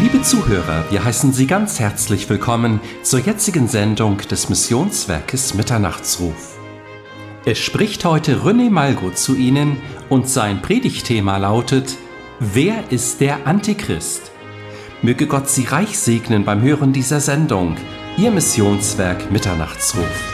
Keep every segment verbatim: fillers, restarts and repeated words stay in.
Liebe Zuhörer, wir heißen Sie ganz herzlich willkommen zur jetzigen Sendung des Missionswerkes Mitternachtsruf. Es spricht heute René Malgo zu Ihnen und sein Predigtthema lautet: Wer ist der Antichrist? Möge Gott Sie reich segnen beim Hören dieser Sendung. Ihr Missionswerk Mitternachtsruf.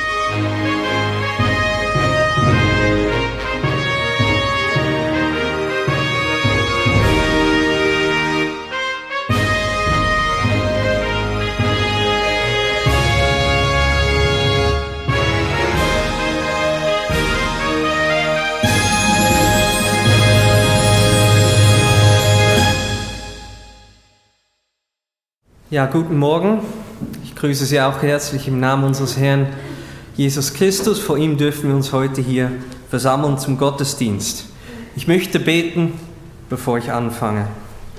Ja, guten Morgen. Ich grüße Sie auch herzlich im Namen unseres Herrn Jesus Christus. Vor ihm dürfen wir uns heute hier versammeln zum Gottesdienst. Ich möchte beten, bevor ich anfange.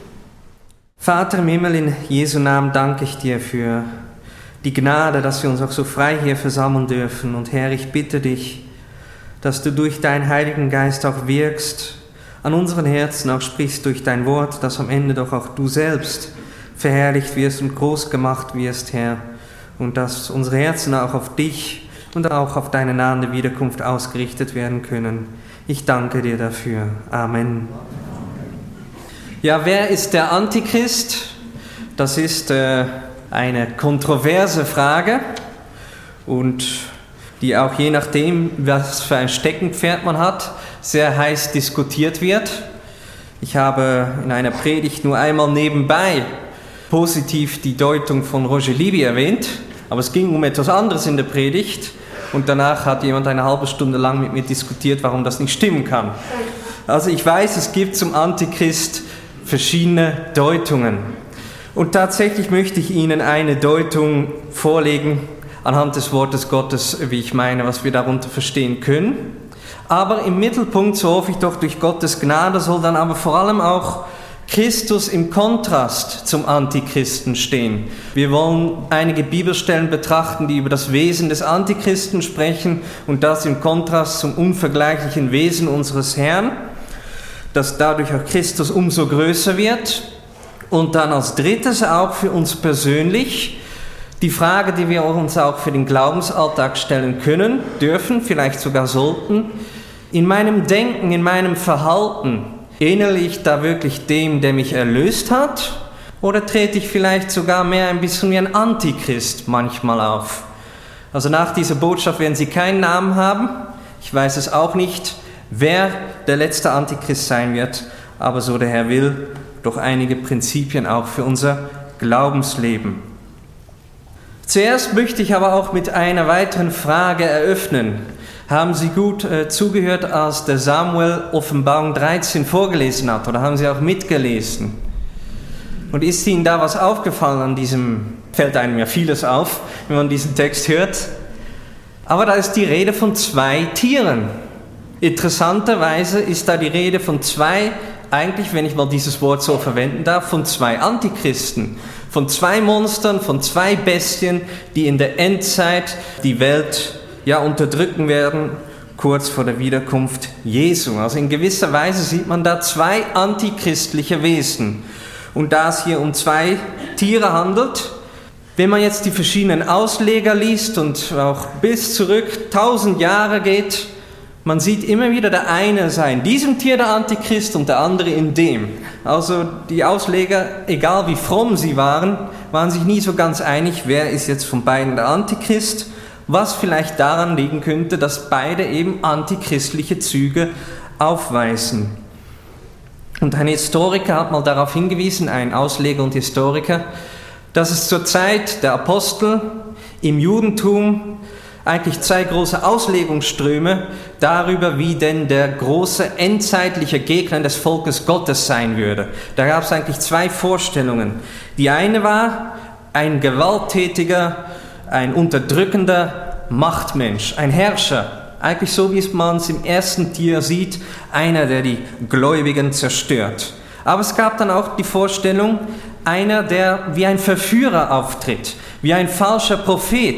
Vater im Himmel, in Jesu Namen danke ich dir für die Gnade, dass wir uns auch so frei hier versammeln dürfen. Und Herr, ich bitte dich, dass du durch deinen Heiligen Geist auch wirkst, an unseren Herzen auch sprichst durch dein Wort, dass am Ende doch auch du selbst verherrlicht wirst und groß gemacht wirst, Herr, und dass unsere Herzen auch auf dich und auch auf deine nahende Wiederkunft ausgerichtet werden können. Ich danke dir dafür. Amen. Ja, wer ist der Antichrist? Das ist äh, eine kontroverse Frage und die auch je nachdem, was für ein Steckenpferd man hat, sehr heiß diskutiert wird. Ich habe in einer Predigt nur einmal nebenbei positiv die Deutung von Roger Libby erwähnt, aber es ging um etwas anderes in der Predigt und danach hat jemand eine halbe Stunde lang mit mir diskutiert, warum das nicht stimmen kann. Also ich weiß, es gibt zum Antichrist verschiedene Deutungen und tatsächlich möchte ich Ihnen eine Deutung vorlegen anhand des Wortes Gottes, wie ich meine, was wir darunter verstehen können. Aber im Mittelpunkt, so hoffe ich doch durch Gottes Gnade, soll dann aber vor allem auch Christus im Kontrast zum Antichristen stehen. Wir wollen einige Bibelstellen betrachten, die über das Wesen des Antichristen sprechen und das im Kontrast zum unvergleichlichen Wesen unseres Herrn, dass dadurch auch Christus umso größer wird. Und dann als drittes auch für uns persönlich die Frage, die wir uns auch für den Glaubensalltag stellen können, dürfen, vielleicht sogar sollten: In meinem Denken, in meinem Verhalten, ähnele ich da wirklich dem, der mich erlöst hat? Oder trete ich vielleicht sogar mehr ein bisschen wie ein Antichrist manchmal auf? Also nach dieser Botschaft werden Sie keinen Namen haben. Ich weiß es auch nicht, wer der letzte Antichrist sein wird. Aber so der Herr will, doch einige Prinzipien auch für unser Glaubensleben. Zuerst möchte ich aber auch mit einer weiteren Frage eröffnen. Haben Sie gut äh, zugehört, als der Samuel Offenbarung dreizehn vorgelesen hat? Oder haben Sie auch mitgelesen? Und ist Ihnen da was aufgefallen an diesem, fällt einem ja vieles auf, wenn man diesen Text hört. Aber da ist die Rede von zwei Tieren. Interessanterweise ist da die Rede von zwei, eigentlich, wenn ich mal dieses Wort so verwenden darf, von zwei Antichristen. Von zwei Monstern, von zwei Bestien, die in der Endzeit die Welt ja unterdrücken werden, kurz vor der Wiederkunft Jesu. Also in gewisser Weise sieht man da zwei antichristliche Wesen. Und da es hier um zwei Tiere handelt, wenn man jetzt die verschiedenen Ausleger liest und auch bis zurück tausend Jahre geht, man sieht immer wieder, der eine sei in diesem Tier der Antichrist und der andere in dem. Also die Ausleger, egal wie fromm sie waren, waren sich nie so ganz einig, wer ist jetzt von beiden der Antichrist, was vielleicht daran liegen könnte, dass beide eben antichristliche Züge aufweisen. Und ein Historiker hat mal darauf hingewiesen, ein Ausleger und Historiker, dass es zur Zeit der Apostel im Judentum eigentlich zwei große Auslegungsströme darüber, wie denn der große endzeitliche Gegner des Volkes Gottes sein würde. Da gab es eigentlich zwei Vorstellungen. Die eine war ein gewalttätiger, ein unterdrückender Machtmensch, ein Herrscher, eigentlich so, wie man es im ersten Tier sieht, einer, der die Gläubigen zerstört. Aber es gab dann auch die Vorstellung, einer, der wie ein Verführer auftritt, wie ein falscher Prophet,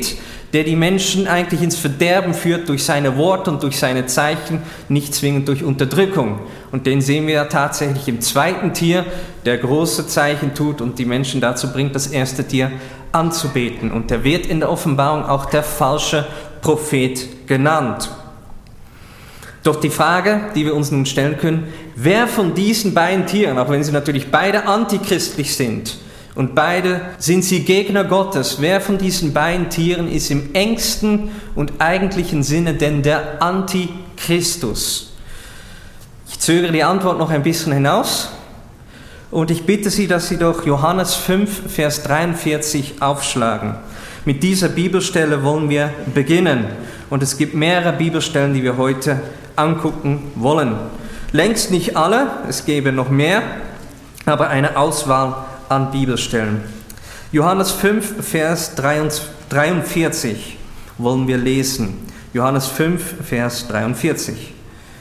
der die Menschen eigentlich ins Verderben führt durch seine Worte und durch seine Zeichen, nicht zwingend durch Unterdrückung. Und den sehen wir ja tatsächlich im zweiten Tier, der große Zeichen tut und die Menschen dazu bringt, das erste Tier anzubeten. Und der wird in der Offenbarung auch der falsche Prophet genannt. Doch die Frage, die wir uns nun stellen können, wer von diesen beiden Tieren, auch wenn sie natürlich beide antichristlich sind und beide sind sie Gegner Gottes, wer von diesen beiden Tieren ist im engsten und eigentlichen Sinne denn der Antichristus? Ich zögere die Antwort noch ein bisschen hinaus und ich bitte Sie, dass Sie doch Johannes fünf, Vers dreiundvierzig aufschlagen. Mit dieser Bibelstelle wollen wir beginnen und es gibt mehrere Bibelstellen, die wir heute angucken wollen. Längst nicht alle, es gäbe noch mehr, aber eine Auswahl an Bibelstellen. Johannes fünf, Vers dreiundvierzig wollen wir lesen. Johannes fünf, Vers dreiundvierzig.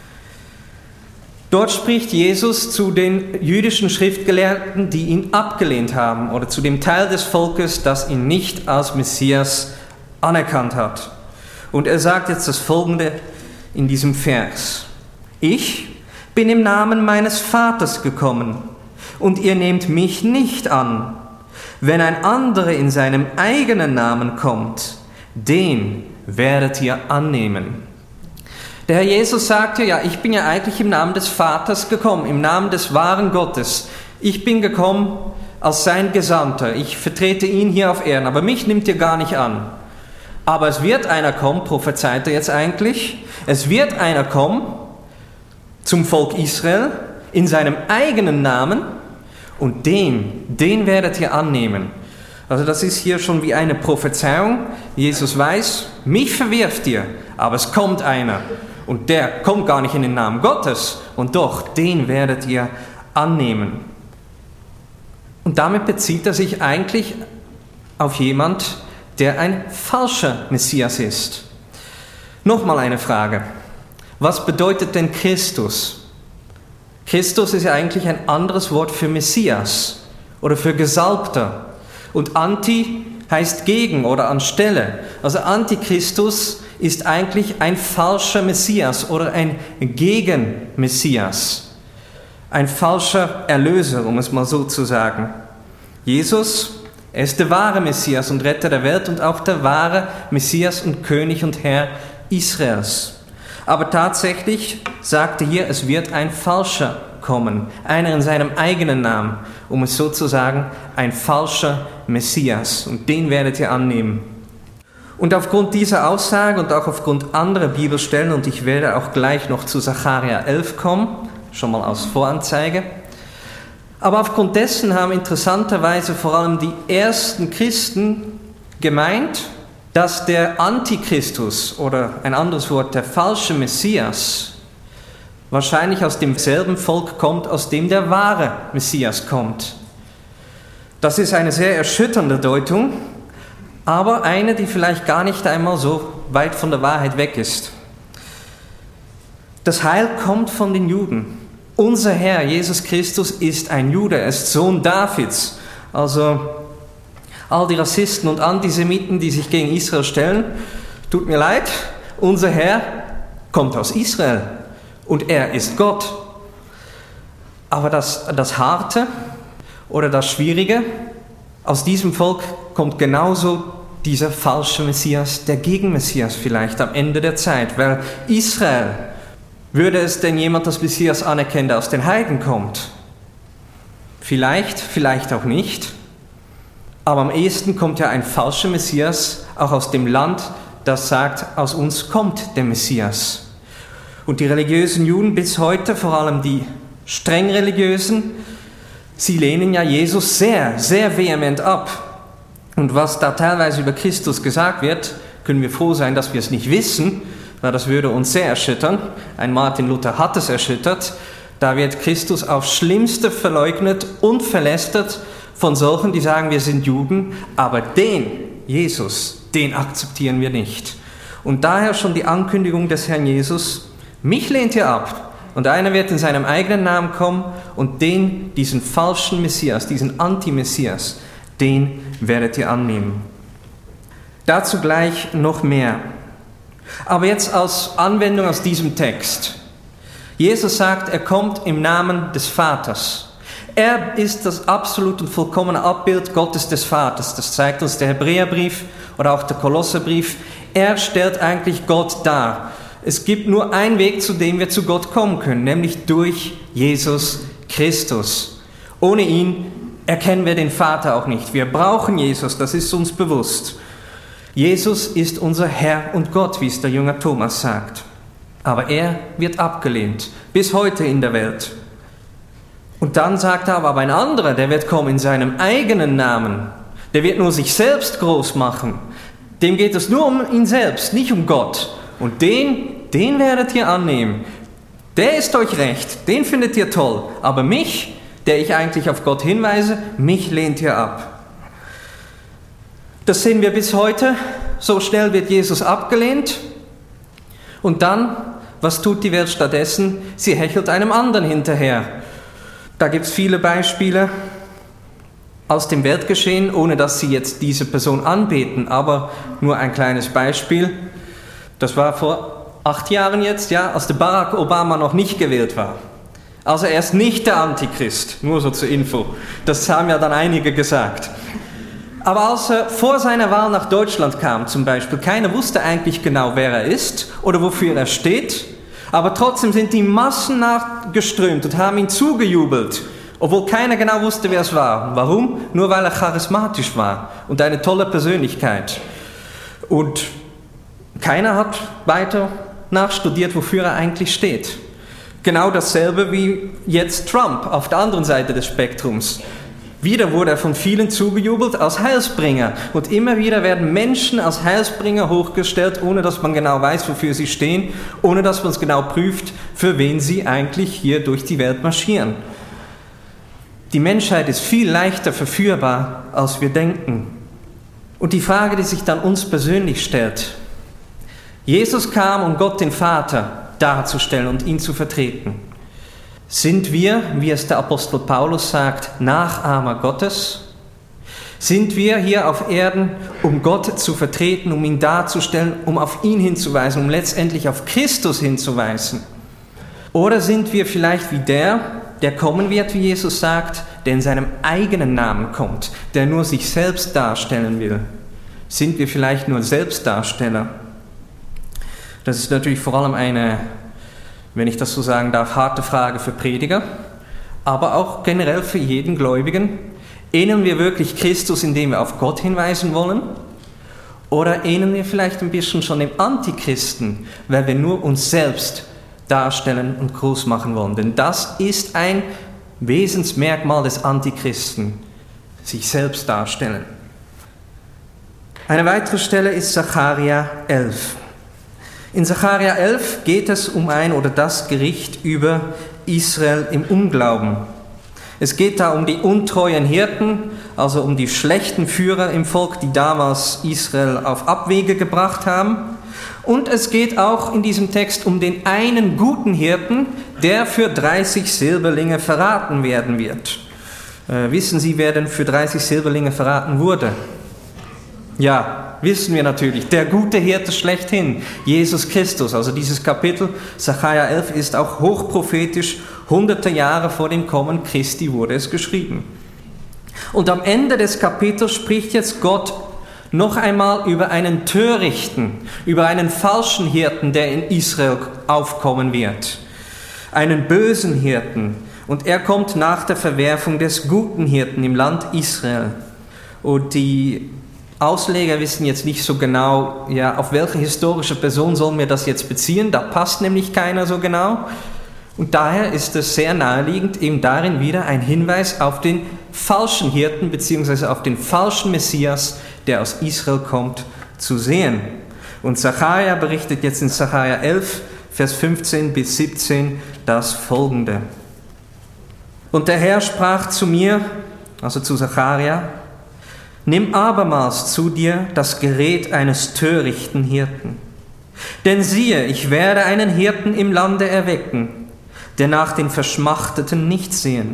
Dort spricht Jesus zu den jüdischen Schriftgelehrten, die ihn abgelehnt haben, oder zu dem Teil des Volkes, das ihn nicht als Messias anerkannt hat. Und er sagt jetzt das Folgende in diesem Vers: Ich bin im Namen meines Vaters gekommen und ihr nehmt mich nicht an. Wenn ein anderer in seinem eigenen Namen kommt, den werdet ihr annehmen. Der Herr Jesus sagte, ja, ich bin ja eigentlich im Namen des Vaters gekommen, im Namen des wahren Gottes. Ich bin gekommen als sein Gesandter. Ich vertrete ihn hier auf Erden, aber mich nimmt ihr gar nicht an. Aber es wird einer kommen, prophezeit er jetzt eigentlich, es wird einer kommen zum Volk Israel in seinem eigenen Namen und den, den werdet ihr annehmen. Also das ist hier schon wie eine Prophezeiung. Jesus weiß, mich verwirft ihr, aber es kommt einer und der kommt gar nicht in den Namen Gottes und doch, den werdet ihr annehmen. Und damit bezieht er sich eigentlich auf jemand, der ein falscher Messias ist. Nochmal eine Frage. Was bedeutet denn Christus? Christus ist ja eigentlich ein anderes Wort für Messias oder für Gesalbter. Und Anti heißt gegen oder anstelle. Also Antichristus ist eigentlich ein falscher Messias oder ein Gegenmessias. Ein falscher Erlöser, um es mal so zu sagen. Jesus, er ist der wahre Messias und Retter der Welt und auch der wahre Messias und König und Herr Israels. Aber tatsächlich sagte hier, es wird ein Falscher kommen, einer in seinem eigenen Namen, um es so zu sagen, ein falscher Messias. Und den werdet ihr annehmen. Und aufgrund dieser Aussage und auch aufgrund anderer Bibelstellen, und ich werde auch gleich noch zu Sacharja elf kommen, schon mal als Voranzeige, aber aufgrund dessen haben interessanterweise vor allem die ersten Christen gemeint, dass der Antichristus oder ein anderes Wort, der falsche Messias, wahrscheinlich aus demselben Volk kommt, aus dem der wahre Messias kommt. Das ist eine sehr erschütternde Deutung, aber eine, die vielleicht gar nicht einmal so weit von der Wahrheit weg ist. Das Heil kommt von den Juden. Unser Herr, Jesus Christus, ist ein Jude, er ist Sohn Davids. Also all die Rassisten und Antisemiten, die sich gegen Israel stellen, tut mir leid, unser Herr kommt aus Israel und er ist Gott. Aber das, das Harte oder das Schwierige, aus diesem Volk kommt genauso dieser falsche Messias, der Gegenmessias vielleicht am Ende der Zeit, weil Israel, würde es denn jemand als Messias anerkennen, der aus den Heiden kommt? Vielleicht, vielleicht auch nicht. Aber am ehesten kommt ja ein falscher Messias auch aus dem Land, das sagt, aus uns kommt der Messias. Und die religiösen Juden bis heute, vor allem die streng religiösen, sie lehnen ja Jesus sehr, sehr vehement ab. Und was da teilweise über Christus gesagt wird, können wir froh sein, dass wir es nicht wissen, weil das würde uns sehr erschüttern. Ein Martin Luther hat es erschüttert. Da wird Christus aufs Schlimmste verleugnet und verlästert von solchen, die sagen, wir sind Juden, aber den, Jesus, den akzeptieren wir nicht. Und daher schon die Ankündigung des Herrn Jesus, mich lehnt ihr ab. Und einer wird in seinem eigenen Namen kommen und den, diesen falschen Messias, diesen Anti-Messias, den werdet ihr annehmen. Dazu gleich noch mehr. Aber jetzt als Anwendung aus diesem Text. Jesus sagt, er kommt im Namen des Vaters. Er ist das absolut und vollkommene Abbild Gottes des Vaters. Das zeigt uns der Hebräerbrief oder auch der Kolosserbrief. Er stellt eigentlich Gott dar. Es gibt nur einen Weg, zu dem wir zu Gott kommen können, nämlich durch Jesus Christus. Ohne ihn erkennen wir den Vater auch nicht. Wir brauchen Jesus, das ist uns bewusst. Jesus ist unser Herr und Gott, wie es der Jünger Thomas sagt. Aber er wird abgelehnt, bis heute in der Welt. Und dann sagt er aber ein anderer, der wird kommen in seinem eigenen Namen. Der wird nur sich selbst groß machen. Dem geht es nur um ihn selbst, nicht um Gott. Und den, den werdet ihr annehmen. Der ist euch recht, den findet ihr toll. Aber mich, der ich eigentlich auf Gott hinweise, mich lehnt ihr ab. Das sehen wir bis heute. So schnell wird Jesus abgelehnt. Und dann, was tut die Welt stattdessen? Sie hechelt einem anderen hinterher. Da gibt es viele Beispiele aus dem Weltgeschehen, ohne dass sie jetzt diese Person anbeten. Aber nur ein kleines Beispiel. Das war vor acht Jahren jetzt, ja, als der Barack Obama noch nicht gewählt war. Also er ist nicht der Antichrist, nur so zur Info. Das haben ja dann einige gesagt. Aber als er vor seiner Wahl nach Deutschland kam zum Beispiel, keiner wusste eigentlich genau, wer er ist oder wofür er steht. Aber trotzdem sind die Massen nachgeströmt und haben ihn zugejubelt, obwohl keiner genau wusste, wer es war. Warum? Nur weil er charismatisch war und eine tolle Persönlichkeit. Und keiner hat weiter nachstudiert, wofür er eigentlich steht. Genau dasselbe wie jetzt Trump auf der anderen Seite des Spektrums. Wieder wurde er von vielen zugejubelt als Heilsbringer. Und immer wieder werden Menschen als Heilsbringer hochgestellt, ohne dass man genau weiß, wofür sie stehen, ohne dass man es genau prüft, für wen sie eigentlich hier durch die Welt marschieren. Die Menschheit ist viel leichter verführbar, als wir denken. Und die Frage, die sich dann uns persönlich stellt: Jesus kam, um Gott den Vater darzustellen und ihn zu vertreten. Sind wir, wie es der Apostel Paulus sagt, Nachahmer Gottes? Sind wir hier auf Erden, um Gott zu vertreten, um ihn darzustellen, um auf ihn hinzuweisen, um letztendlich auf Christus hinzuweisen? Oder sind wir vielleicht wie der, der kommen wird, wie Jesus sagt, der in seinem eigenen Namen kommt, der nur sich selbst darstellen will? Sind wir vielleicht nur Selbstdarsteller? Das ist natürlich vor allem eine, wenn ich das so sagen darf, harte Frage für Prediger, aber auch generell für jeden Gläubigen. Ähneln wir wirklich Christus, indem wir auf Gott hinweisen wollen? Oder ähneln wir vielleicht ein bisschen schon dem Antichristen, weil wir nur uns selbst darstellen und groß machen wollen? Denn das ist ein Wesensmerkmal des Antichristen, sich selbst darstellen. Eine weitere Stelle ist Sacharja elf. In Sacharja elf geht es um ein oder das Gericht über Israel im Unglauben. Es geht da um die untreuen Hirten, also um die schlechten Führer im Volk, die damals Israel auf Abwege gebracht haben. Und es geht auch in diesem Text um den einen guten Hirten, der für dreißig Silberlinge verraten werden wird. Äh, wissen Sie, wer denn für dreißig Silberlinge verraten wurde? Ja, wissen wir natürlich, der gute Hirte schlechthin, Jesus Christus. Also dieses Kapitel, Sacharja elf, ist auch hochprophetisch, hunderte Jahre vor dem Kommen Christi wurde es geschrieben. Und am Ende des Kapitels spricht jetzt Gott noch einmal über einen Törichten, über einen falschen Hirten, der in Israel aufkommen wird. Einen bösen Hirten. Und er kommt nach der Verwerfung des guten Hirten im Land Israel. Und die Ausleger wissen jetzt nicht so genau, ja, auf welche historische Person sollen wir das jetzt beziehen. Da passt nämlich keiner so genau. Und daher ist es sehr naheliegend, eben darin wieder ein Hinweis auf den falschen Hirten bzw. auf den falschen Messias, der aus Israel kommt, zu sehen. Und Sacharja berichtet jetzt in Sacharja elf, Vers fünfzehn bis siebzehn das Folgende. Und der Herr sprach zu mir, also zu Sacharja: Nimm abermals zu dir das Gerät eines törichten Hirten. Denn siehe, ich werde einen Hirten im Lande erwecken, der nach den Verschmachteten nicht sehen,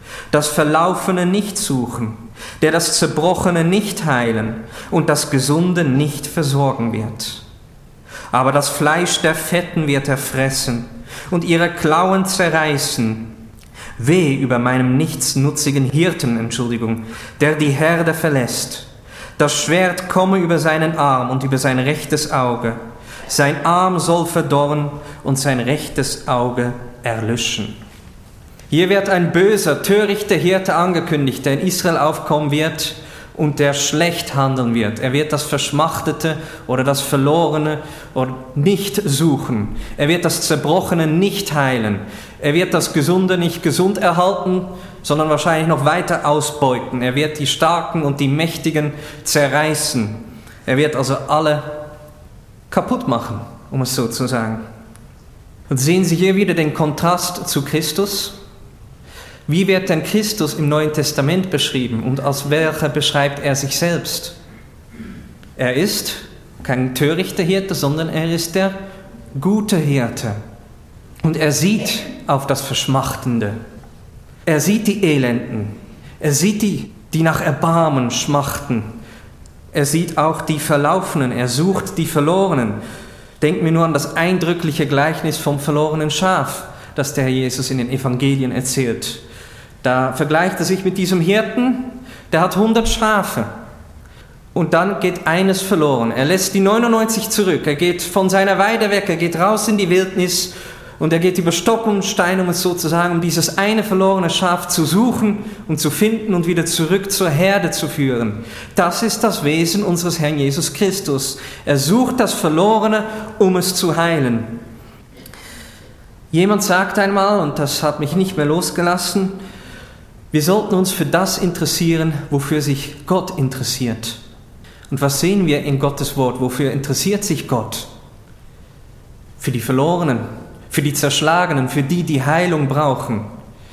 das Verlaufene nicht suchen, der das Zerbrochene nicht heilen und das Gesunde nicht versorgen wird. Aber das Fleisch der Fetten wird er fressen und ihre Klauen zerreißen. Weh über meinem nichtsnutzigen Hirten, Entschuldigung, der die Herde verlässt. Das Schwert komme über seinen Arm und über sein rechtes Auge. Sein Arm soll verdorren und sein rechtes Auge erlöschen. Hier wird ein böser, törichter Hirte angekündigt, der in Israel aufkommen wird und der schlecht handeln wird. Er wird das Verschmachtete oder das Verlorene oder nicht suchen. Er wird das Zerbrochene nicht heilen. Er wird das Gesunde nicht gesund erhalten, sondern wahrscheinlich noch weiter ausbeuten. Er wird die Starken und die Mächtigen zerreißen. Er wird also alle kaputt machen, um es so zu sagen. Und sehen Sie hier wieder den Kontrast zu Christus? Wie wird denn Christus im Neuen Testament beschrieben und als welcher beschreibt er sich selbst? Er ist kein törichter Hirte, sondern er ist der gute Hirte. Und er sieht auf das Verschmachtende. Er sieht die Elenden. Er sieht die, die nach Erbarmen schmachten. Er sieht auch die Verlaufenen. Er sucht die Verlorenen. Denkt mir nur an das eindrückliche Gleichnis vom verlorenen Schaf, das der Herr Jesus in den Evangelien erzählt. Da vergleicht er sich mit diesem Hirten, der hat hundert Schafe und dann geht eines verloren. Er lässt die neunundneunzig zurück, er geht von seiner Weide weg, er geht raus in die Wildnis und er geht über Stock und Stein, um es sozusagen, um dieses eine verlorene Schaf zu suchen und zu finden und wieder zurück zur Herde zu führen. Das ist das Wesen unseres Herrn Jesus Christus. Er sucht das Verlorene, um es zu heilen. Jemand sagt einmal, und das hat mich nicht mehr losgelassen, wir sollten uns für das interessieren, wofür sich Gott interessiert. Und was sehen wir in Gottes Wort? Wofür interessiert sich Gott? Für die Verlorenen, für die Zerschlagenen, für die, die Heilung brauchen.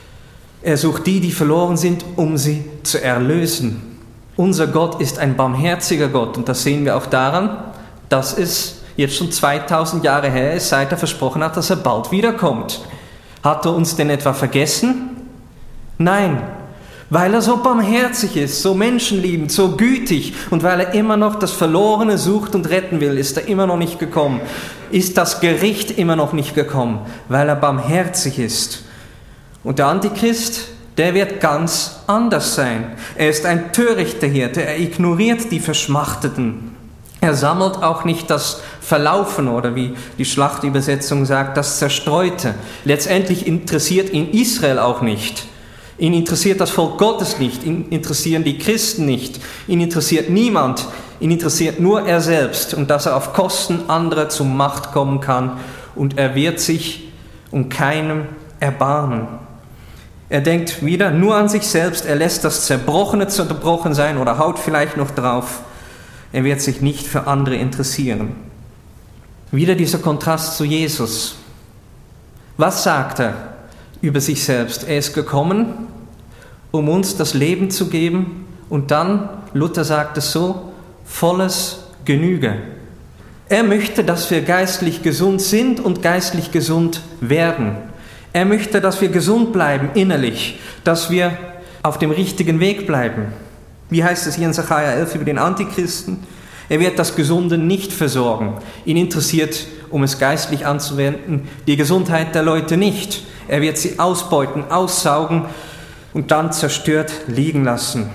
Er sucht die, die verloren sind, um sie zu erlösen. Unser Gott ist ein barmherziger Gott und das sehen wir auch daran, dass es jetzt schon zweitausend Jahre her ist, seit er versprochen hat, dass er bald wiederkommt. Hat er uns denn etwa vergessen? Nein, weil er so barmherzig ist, so menschenliebend, so gütig und weil er immer noch das Verlorene sucht und retten will, ist er immer noch nicht gekommen. Ist das Gericht immer noch nicht gekommen, weil er barmherzig ist. Und der Antichrist, der wird ganz anders sein. Er ist ein törichter Hirte, er ignoriert die Verschmachteten. Er sammelt auch nicht das Verlaufene oder wie die Schlachtübersetzung sagt, das Zerstreute. Letztendlich interessiert ihn Israel auch nicht. Ihn interessiert das Volk Gottes nicht, ihn interessieren die Christen nicht, ihn interessiert niemand, ihn interessiert nur er selbst und dass er auf Kosten anderer zur Macht kommen kann und er wird sich um keinem erbarmen. Er denkt wieder nur an sich selbst, er lässt das Zerbrochene zerbrochen sein oder haut vielleicht noch drauf. Er wird sich nicht für andere interessieren. Wieder dieser Kontrast zu Jesus. Was sagt er über sich selbst? Er ist gekommen, um uns das Leben zu geben und dann, Luther sagt es so, volles Genüge. Er möchte, dass wir geistlich gesund sind und geistlich gesund werden. Er möchte, dass wir gesund bleiben innerlich, dass wir auf dem richtigen Weg bleiben. Wie heißt es hier in Sacharja elf über den Antichristen? Er wird das Gesunde nicht versorgen. Ihn interessiert, um es geistlich anzuwenden, die Gesundheit der Leute nicht. Er wird sie ausbeuten, aussaugen und dann zerstört liegen lassen.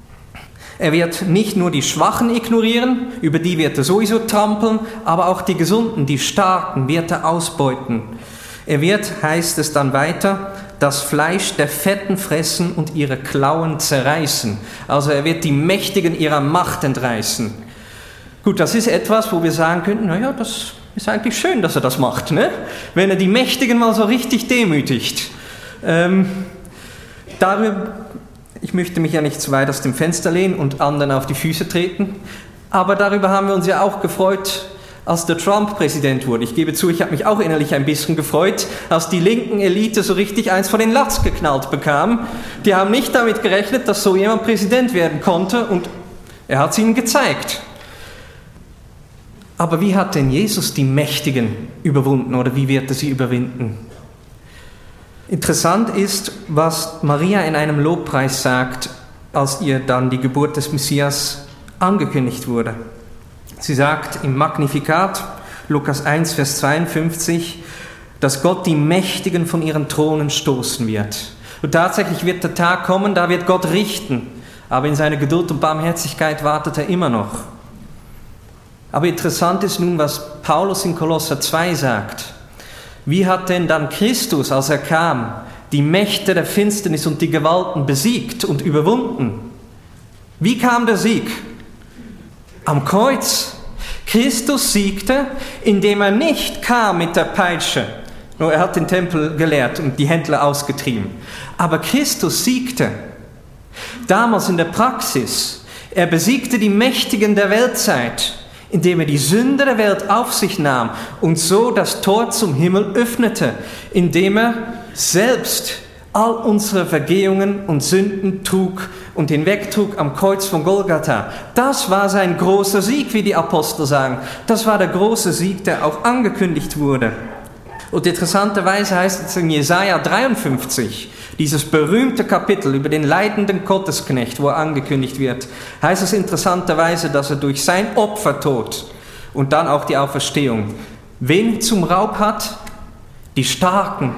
Er wird nicht nur die Schwachen ignorieren, über die wird er sowieso trampeln, aber auch die Gesunden, die Starken wird er ausbeuten. Er wird, heißt es dann weiter, das Fleisch der Fetten fressen und ihre Klauen zerreißen. Also er wird die Mächtigen ihrer Macht entreißen. Gut, das ist etwas, wo wir sagen könnten, naja, das ist eigentlich schön, dass er das macht, ne? Wenn er die Mächtigen mal so richtig demütigt. Ähm, darüber, ich möchte mich ja nicht zu weit aus dem Fenster lehnen und anderen auf die Füße treten, aber darüber haben wir uns ja auch gefreut, als der Trump Präsident wurde. Ich gebe zu, ich habe mich auch innerlich ein bisschen gefreut, als die linken Elite so richtig eins von den Latz geknallt bekam. Die haben nicht damit gerechnet, dass so jemand Präsident werden konnte und er hat es ihnen gezeigt. Aber wie hat denn Jesus die Mächtigen überwunden oder wie wird er sie überwinden? Interessant ist, was Maria in einem Lobpreis sagt, als ihr dann die Geburt des Messias angekündigt wurde. Sie sagt im Magnificat, Lukas eins, Vers zweiundfünfzig, dass Gott die Mächtigen von ihren Thronen stoßen wird. Und tatsächlich wird der Tag kommen, da wird Gott richten. Aber in seiner Geduld und Barmherzigkeit wartet er immer noch. Aber interessant ist nun, was Paulus in Kolosser zwei sagt. Wie hat denn dann Christus, als er kam, die Mächte der Finsternis und die Gewalten besiegt und überwunden? Wie kam der Sieg? Am Kreuz. Christus siegte, indem er nicht kam mit der Peitsche. Nur er hat den Tempel geleert und die Händler ausgetrieben. Aber Christus siegte. Damals in der Praxis. Er besiegte die Mächtigen der Weltzeit, indem er die Sünde der Welt auf sich nahm und so das Tor zum Himmel öffnete, indem er selbst all unsere Vergehungen und Sünden trug und hinwegtrug am Kreuz von Golgatha. Das war sein großer Sieg, wie die Apostel sagen. Das war der große Sieg, der auch angekündigt wurde. Und interessanterweise heißt es in Jesaja dreiundfünfzig, dieses berühmte Kapitel über den leidenden Gottesknecht, wo er angekündigt wird, heißt es interessanterweise, dass er durch sein Opfertod und dann auch die Auferstehung wen zum Raub hat? Die Starken.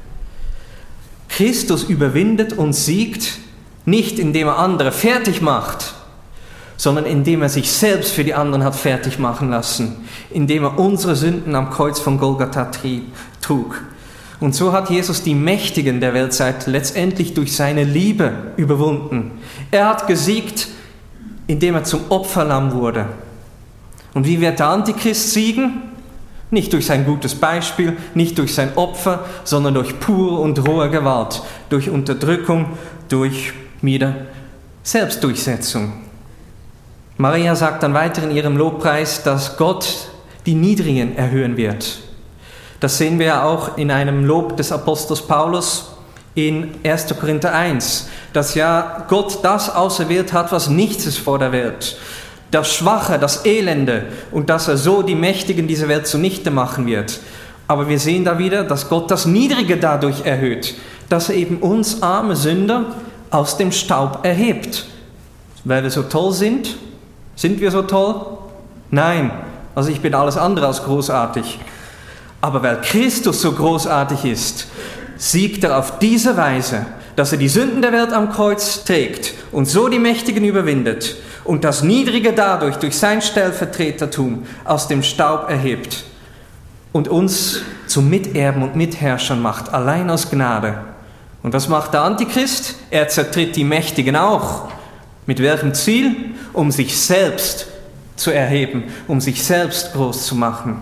Christus überwindet und siegt nicht, indem er andere fertig macht, sondern indem er sich selbst für die anderen hat fertig machen lassen, indem er unsere Sünden am Kreuz von Golgatha trug. Und so hat Jesus die Mächtigen der Weltzeit letztendlich durch seine Liebe überwunden. Er hat gesiegt, indem er zum Opferlamm wurde. Und wie wird der Antichrist siegen? Nicht durch sein gutes Beispiel, nicht durch sein Opfer, sondern durch pure und rohe Gewalt, durch Unterdrückung, durch wieder Selbstdurchsetzung. Maria sagt dann weiter in ihrem Lobpreis, dass Gott die Niedrigen erhöhen wird. Das sehen wir ja auch in einem Lob des Apostels Paulus in erster Korinther eins, dass ja Gott das auserwählt hat, was nichts ist vor der Welt. Das Schwache, das Elende und dass er so die Mächtigen dieser Welt zunichte machen wird. Aber wir sehen da wieder, dass Gott das Niedrige dadurch erhöht, dass er eben uns arme Sünder aus dem Staub erhebt. Weil wir so toll sind. Sind wir so toll? Nein, also ich bin alles andere als großartig. Aber weil Christus so großartig ist, siegt er auf diese Weise, dass er die Sünden der Welt am Kreuz trägt und so die Mächtigen überwindet und das Niedrige dadurch durch sein Stellvertretertum aus dem Staub erhebt und uns zu Miterben und Mitherrschern macht, allein aus Gnade. Und was macht der Antichrist? Er zertritt die Mächtigen auch. Mit welchem Ziel? Um sich selbst zu erheben, um sich selbst groß zu machen.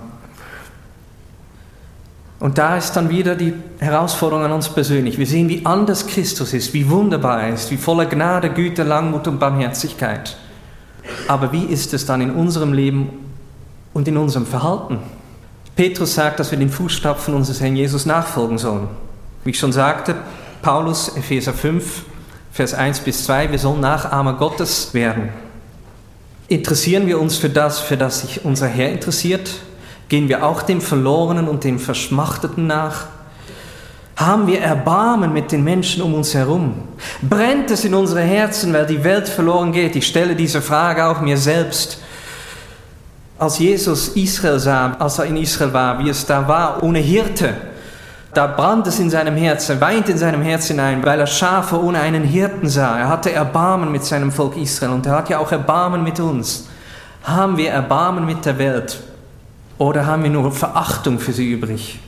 Und da ist dann wieder die Herausforderung an uns persönlich. Wir sehen, wie anders Christus ist, wie wunderbar er ist, wie voller Gnade, Güte, Langmut und Barmherzigkeit. Aber wie ist es dann in unserem Leben und in unserem Verhalten? Petrus sagt, dass wir den Fußstapfen unseres Herrn Jesus nachfolgen sollen. Wie ich schon sagte, Paulus, Epheser fünf, Vers eins bis zwei, wir sollen Nachahmer Gottes werden. Interessieren wir uns für das, für das sich unser Herr interessiert? Gehen wir auch dem Verlorenen und dem Verschmachteten nach? Haben wir Erbarmen mit den Menschen um uns herum? Brennt es in unsere Herzen, weil die Welt verloren geht? Ich stelle diese Frage auch mir selbst. Als Jesus Israel sah, als er in Israel war, wie es da war, ohne Hirte, da brannt es in seinem Herzen, weint in seinem Herzen hinein, weil er Schafe ohne einen Hirten sah. Er hatte Erbarmen mit seinem Volk Israel und er hat ja auch Erbarmen mit uns. Haben wir Erbarmen mit der Welt? Oder haben wir nur Verachtung für sie übrig?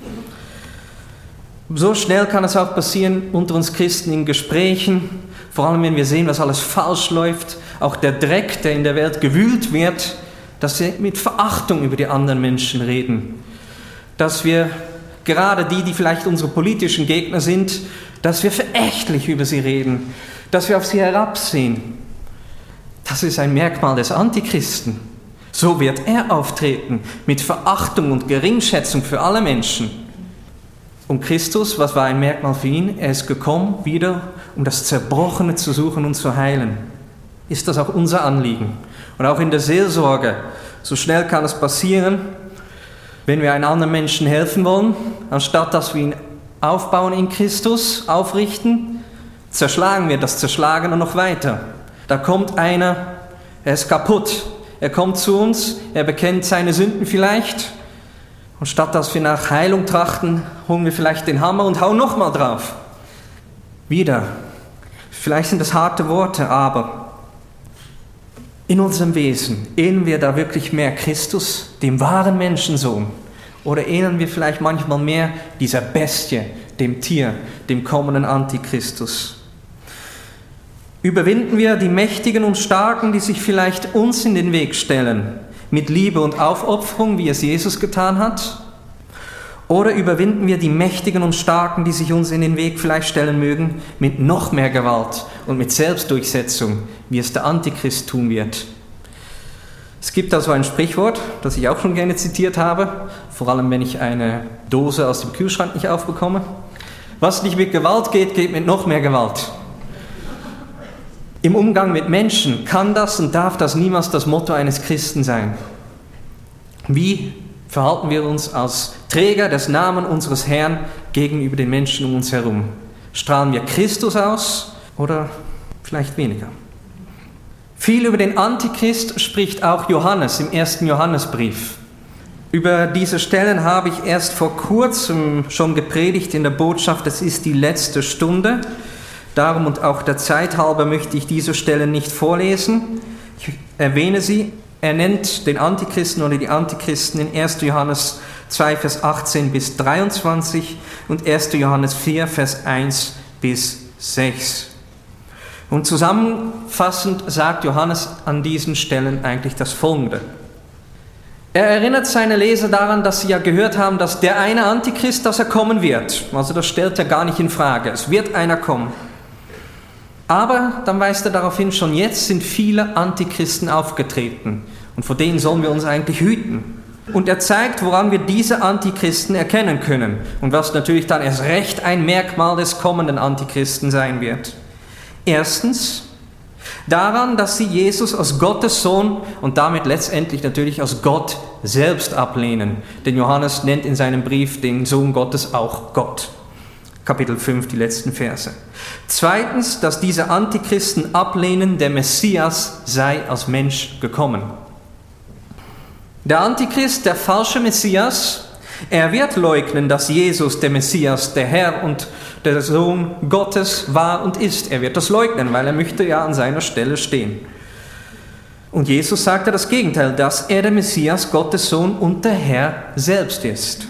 So schnell kann es auch passieren unter uns Christen in Gesprächen, vor allem wenn wir sehen, was alles falsch läuft, auch der Dreck, der in der Welt gewühlt wird, dass wir mit Verachtung über die anderen Menschen reden. Dass wir, gerade die, die vielleicht unsere politischen Gegner sind, dass wir verächtlich über sie reden, dass wir auf sie herabsehen. Das ist ein Merkmal des Antichristen. So wird er auftreten, mit Verachtung und Geringschätzung für alle Menschen. Und Christus, was war ein Merkmal für ihn? Er ist gekommen, wieder, um das Zerbrochene zu suchen und zu heilen. Ist das auch unser Anliegen? Und auch in der Seelsorge, so schnell kann es passieren, wenn wir einem anderen Menschen helfen wollen, anstatt dass wir ihn aufbauen in Christus, aufrichten, zerschlagen wir das Zerschlagene noch weiter. Da kommt einer, er ist kaputt, er kommt zu uns, er bekennt seine Sünden vielleicht und statt dass wir nach Heilung trachten, holen wir vielleicht den Hammer und hauen nochmal drauf. Wieder. Vielleicht sind das harte Worte, aber in unserem Wesen ähneln wir da wirklich mehr Christus, dem wahren Menschensohn, oder ähneln wir vielleicht manchmal mehr dieser Bestie, dem Tier, dem kommenden Antichristus? Überwinden wir die Mächtigen und Starken, die sich vielleicht uns in den Weg stellen, mit Liebe und Aufopferung, wie es Jesus getan hat? Oder überwinden wir die Mächtigen und Starken, die sich uns in den Weg vielleicht stellen mögen, mit noch mehr Gewalt und mit Selbstdurchsetzung, wie es der Antichrist tun wird? Es gibt also ein Sprichwort, das ich auch schon gerne zitiert habe, vor allem wenn ich eine Dose aus dem Kühlschrank nicht aufbekomme. Was nicht mit Gewalt geht, geht mit noch mehr Gewalt. Im Umgang mit Menschen kann das und darf das niemals das Motto eines Christen sein. Wie verhalten wir uns als Träger des Namens unseres Herrn gegenüber den Menschen um uns herum? Strahlen wir Christus aus oder vielleicht weniger? Viel über den Antichrist spricht auch Johannes im ersten Johannesbrief. Über diese Stellen habe ich erst vor kurzem schon gepredigt in der Botschaft, es ist die letzte Stunde. Darum und auch der Zeit halber möchte ich diese Stellen nicht vorlesen. Ich erwähne sie. Er nennt den Antichristen oder die Antichristen in ersten Johannes zwei, Vers achtzehn bis dreiundzwanzig und ersten Johannes vier, Vers eins bis sechs. Und zusammenfassend sagt Johannes an diesen Stellen eigentlich das Folgende. Er erinnert seine Leser daran, dass sie ja gehört haben, dass der eine Antichrist, dass er kommen wird. Also das stellt er gar nicht in Frage. Es wird einer kommen. Aber dann weist er darauf hin, schon jetzt sind viele Antichristen aufgetreten. Und vor denen sollen wir uns eigentlich hüten. Und er zeigt, woran wir diese Antichristen erkennen können. Und was natürlich dann erst recht ein Merkmal des kommenden Antichristen sein wird. Erstens, daran, dass sie Jesus als Gottes Sohn und damit letztendlich natürlich als Gott selbst ablehnen. Denn Johannes nennt in seinem Brief den Sohn Gottes auch Gott. Kapitel fünf, die letzten Verse. Zweitens, dass diese Antichristen ablehnen, der Messias sei als Mensch gekommen. Der Antichrist, der falsche Messias, er wird leugnen, dass Jesus, der Messias, der Herr und der Sohn Gottes war und ist. Er wird das leugnen, weil er möchte ja an seiner Stelle stehen. Und Jesus sagte das Gegenteil, dass er der Messias, Gottes Sohn und der Herr selbst ist.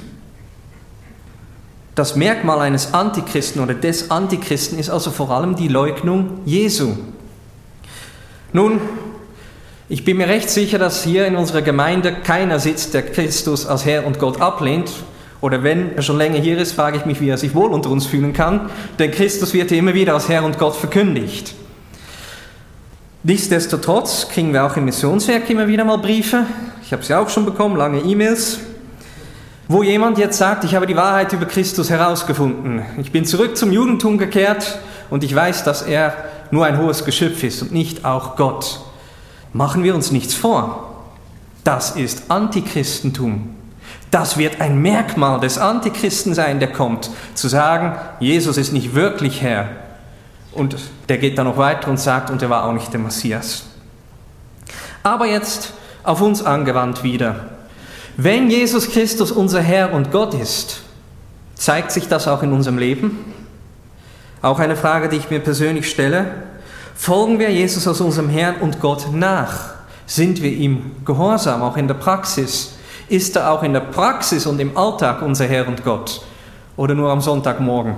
Das Merkmal eines Antichristen oder des Antichristen ist also vor allem die Leugnung Jesu. Nun, ich bin mir recht sicher, dass hier in unserer Gemeinde keiner sitzt, der Christus als Herr und Gott ablehnt. Oder wenn er schon länger hier ist, frage ich mich, wie er sich wohl unter uns fühlen kann. Denn Christus wird hier immer wieder als Herr und Gott verkündigt. Nichtsdestotrotz kriegen wir auch im Missionswerk immer wieder mal Briefe. Ich habe sie auch schon bekommen, lange E-Mails. Wo jemand jetzt sagt, ich habe die Wahrheit über Christus herausgefunden. Ich bin zurück zum Judentum gekehrt und ich weiß, dass er nur ein hohes Geschöpf ist und nicht auch Gott. Machen wir uns nichts vor. Das ist Antichristentum. Das wird ein Merkmal des Antichristen sein, der kommt, zu sagen, Jesus ist nicht wirklich Herr. Und der geht dann noch weiter und sagt, und er war auch nicht der Messias. Aber jetzt auf uns angewandt wieder. Wenn Jesus Christus unser Herr und Gott ist, zeigt sich das auch in unserem Leben? Auch eine Frage, die ich mir persönlich stelle. Folgen wir Jesus als unserem Herrn und Gott nach? Sind wir ihm gehorsam, auch in der Praxis? Ist er auch in der Praxis und im Alltag unser Herr und Gott? Oder nur am Sonntagmorgen?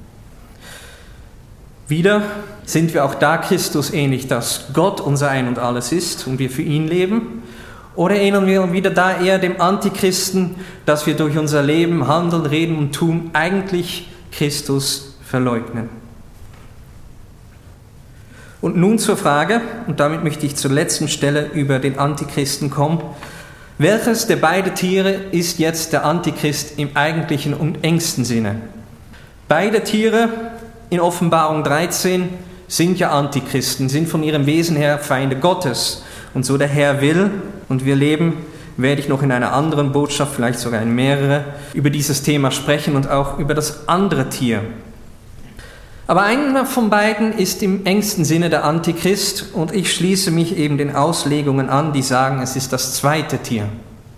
Wieder sind wir auch da Christus ähnlich, dass Gott unser Ein und Alles ist und wir für ihn leben? Oder ähneln wir wieder da eher dem Antichristen, dass wir durch unser Leben, Handeln, Reden und Tun eigentlich Christus verleugnen? Und nun zur Frage, und damit möchte ich zur letzten Stelle über den Antichristen kommen. Welches der beiden Tiere ist jetzt der Antichrist im eigentlichen und engsten Sinne? Beide Tiere in Offenbarung dreizehn sind ja Antichristen, sind von ihrem Wesen her Feinde Gottes. Und so der Herr will und wir leben werde ich noch in einer anderen Botschaft, vielleicht sogar in mehrere, über dieses Thema sprechen und auch über das andere Tier. Aber einer von beiden ist im engsten Sinne der Antichrist und ich schließe mich eben den Auslegungen an, die sagen, es ist das zweite Tier.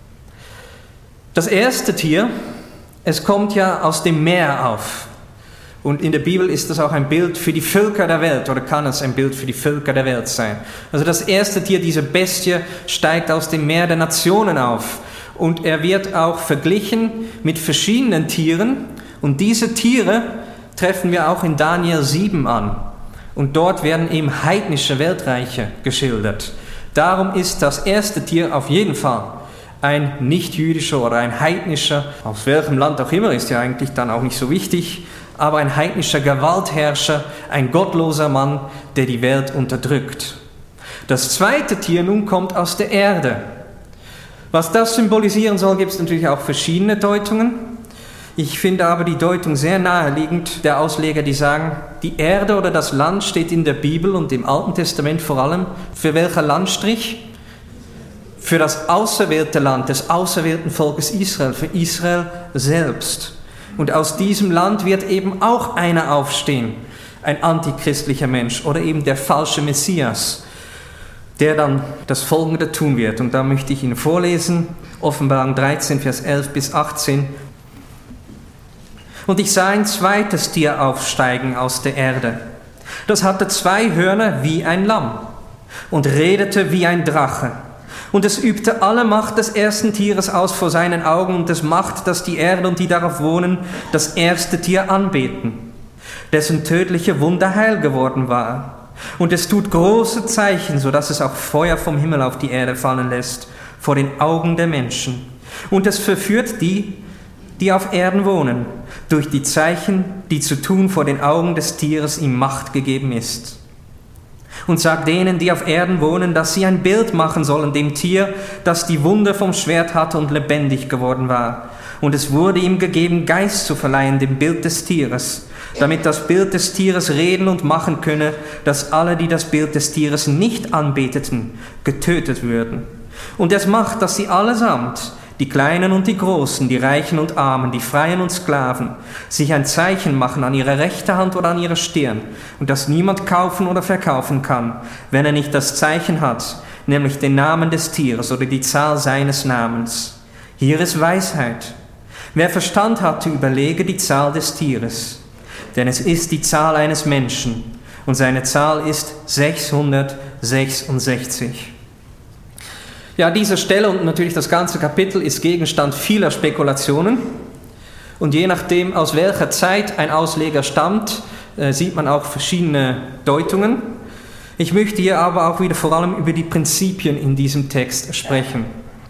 Das erste Tier, es kommt ja aus dem Meer auf. Und in der Bibel ist das auch ein Bild für die Völker der Welt, oder kann es ein Bild für die Völker der Welt sein. Also das erste Tier, diese Bestie, steigt aus dem Meer der Nationen auf. Und er wird auch verglichen mit verschiedenen Tieren. Und diese Tiere treffen wir auch in Daniel sieben an. Und dort werden eben heidnische Weltreiche geschildert. Darum ist das erste Tier auf jeden Fall ein nicht-jüdischer oder ein heidnischer, aus welchem Land auch immer, ist ja eigentlich dann auch nicht so wichtig, aber ein heidnischer Gewaltherrscher, ein gottloser Mann, der die Welt unterdrückt. Das zweite Tier nun kommt aus der Erde. Was das symbolisieren soll, gibt es natürlich auch verschiedene Deutungen. Ich finde aber die Deutung sehr naheliegend der Ausleger, die sagen, die Erde oder das Land steht in der Bibel und im Alten Testament vor allem für welcher Landstrich? Für das auserwählte Land des auserwählten Volkes Israel, für Israel selbst. Und aus diesem Land wird eben auch einer aufstehen, ein antichristlicher Mensch oder eben der falsche Messias, der dann das Folgende tun wird. Und da möchte ich Ihnen vorlesen, Offenbarung dreizehn, Vers elf bis achtzehn. Und ich sah ein zweites Tier aufsteigen aus der Erde. Das hatte zwei Hörner wie ein Lamm und redete wie ein Drache. Und es übte alle Macht des ersten Tieres aus vor seinen Augen und es macht, dass die Erde und die darauf wohnen, das erste Tier anbeten, dessen tödliche Wunde heil geworden war. Und es tut große Zeichen, sodass es auch Feuer vom Himmel auf die Erde fallen lässt, vor den Augen der Menschen. Und es verführt die, die auf Erden wohnen, durch die Zeichen, die zu tun vor den Augen des Tieres ihm Macht gegeben ist. Und sagt denen, die auf Erden wohnen, dass sie ein Bild machen sollen dem Tier, das die Wunde vom Schwert hatte und lebendig geworden war. Und es wurde ihm gegeben, Geist zu verleihen, dem Bild des Tieres, damit das Bild des Tieres reden und machen könne, dass alle, die das Bild des Tieres nicht anbeteten, getötet würden. Und es macht, dass sie allesamt, die Kleinen und die Großen, die Reichen und Armen, die Freien und Sklaven, sich ein Zeichen machen an ihre rechte Hand oder an ihre Stirn und das niemand kaufen oder verkaufen kann, wenn er nicht das Zeichen hat, nämlich den Namen des Tieres oder die Zahl seines Namens. Hier ist Weisheit. Wer Verstand hat, überlege die Zahl des Tieres, denn es ist die Zahl eines Menschen und seine Zahl ist sechshundertsechsundsechzig. Ja, diese Stelle und natürlich das ganze Kapitel ist Gegenstand vieler Spekulationen. Und je nachdem, aus welcher Zeit ein Ausleger stammt, äh, sieht man auch verschiedene Deutungen. Ich möchte hier aber auch wieder vor allem über die Prinzipien in diesem Text sprechen.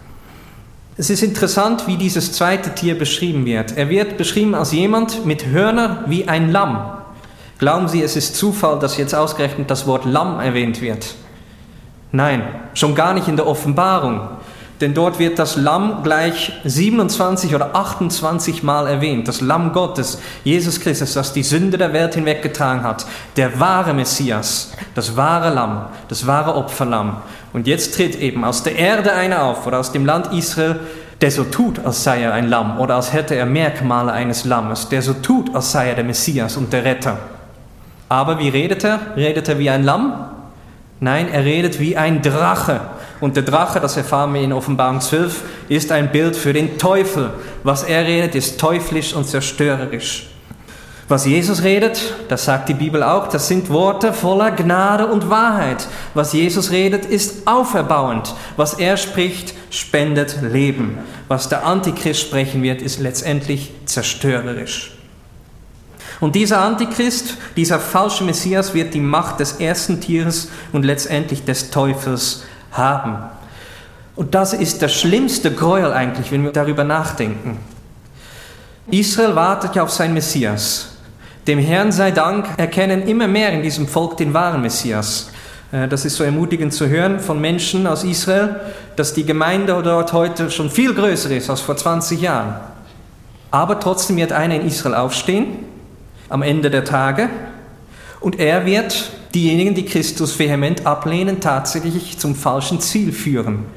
Es ist interessant, wie dieses zweite Tier beschrieben wird. Er wird beschrieben als jemand mit Hörnern wie ein Lamm. Glauben Sie, es ist Zufall, dass jetzt ausgerechnet das Wort Lamm erwähnt wird? Nein, schon gar nicht in der Offenbarung, denn dort wird das Lamm gleich siebenundzwanzig oder achtundzwanzig Mal erwähnt, das Lamm Gottes, Jesus Christus, das die Sünde der Welt hinweggetragen hat, der wahre Messias, das wahre Lamm, das wahre Opferlamm. Und jetzt tritt eben aus der Erde einer auf oder aus dem Land Israel, der so tut, als sei er ein Lamm oder als hätte er Merkmale eines Lammes, der so tut, als sei er der Messias und der Retter. Aber wie redet er? Redet er wie ein Lamm? Nein, er redet wie ein Drache. Und der Drache, das erfahren wir in Offenbarung zwölf, ist ein Bild für den Teufel. Was er redet, ist teuflisch und zerstörerisch. Was Jesus redet, das sagt die Bibel auch, das sind Worte voller Gnade und Wahrheit. Was Jesus redet, ist auferbauend. Was er spricht, spendet Leben. Was der Antichrist sprechen wird, ist letztendlich zerstörerisch. Und dieser Antichrist, dieser falsche Messias wird die Macht des ersten Tieres und letztendlich des Teufels haben. Und das ist der schlimmste Gräuel eigentlich, wenn wir darüber nachdenken. Israel wartet ja auf seinen Messias. Dem Herrn sei Dank, erkennen immer mehr in diesem Volk den wahren Messias. Das ist so ermutigend zu hören von Menschen aus Israel, dass die Gemeinde dort heute schon viel größer ist als vor zwanzig Jahren. Aber trotzdem wird einer in Israel aufstehen, am Ende der Tage, und er wird diejenigen, die Christus vehement ablehnen, tatsächlich zum falschen Ziel führen.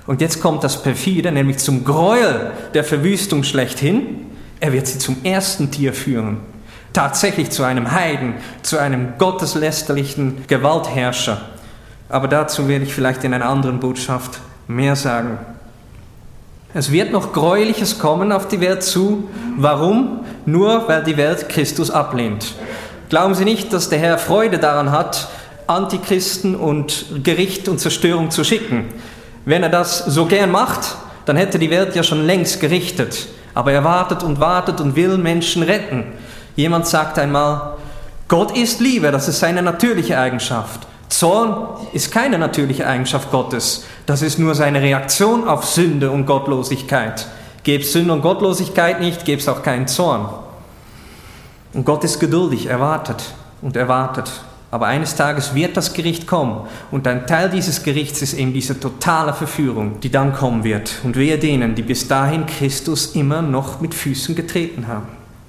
Und jetzt kommt das Perfide, nämlich zum Gräuel der Verwüstung schlechthin. Er wird sie zum ersten Tier führen. Tatsächlich zu einem Heiden, zu einem gotteslästerlichen Gewaltherrscher. Aber dazu werde ich vielleicht in einer anderen Botschaft mehr sagen. Es wird noch Gräuliches kommen auf die Welt zu. Warum? Nur weil die Welt Christus ablehnt. Glauben Sie nicht, dass der Herr Freude daran hat, Antichristen und Gericht und Zerstörung zu schicken. Wenn er das so gern macht, dann hätte die Welt ja schon längst gerichtet. Aber er wartet und wartet und will Menschen retten. Jemand sagt einmal, Gott ist Liebe, das ist seine natürliche Eigenschaft. Zorn ist keine natürliche Eigenschaft Gottes. Das ist nur seine Reaktion auf Sünde und Gottlosigkeit. Gäbe es Sünde und Gottlosigkeit nicht, gäbe es auch keinen Zorn. Und Gott ist geduldig, er wartet und er wartet. Aber eines Tages wird das Gericht kommen. Und ein Teil dieses Gerichts ist eben diese totale Verführung, die dann kommen wird. Und wehe denen, die bis dahin Christus immer noch mit Füßen getreten haben.